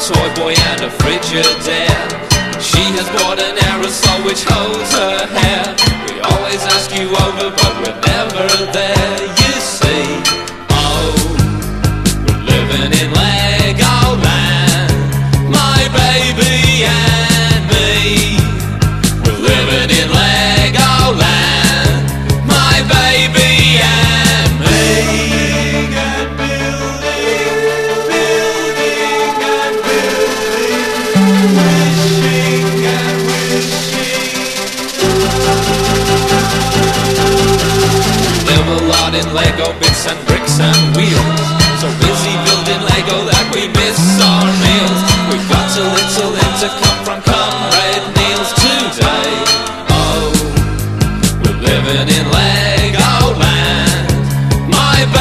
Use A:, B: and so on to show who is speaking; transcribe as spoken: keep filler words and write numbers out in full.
A: toy boy and a Frigidaire. She has bought an aerosol which holds her hair. We always ask you over but we're never there, you see. Oh, we're living in Legoland, my baby and me. We're living in Legoland, my baby and me. And building, building and building, wishing and wishing. Live a lot in Lego bits and bricks and wheels, so busy building Lego that we miss our meals. We've got a little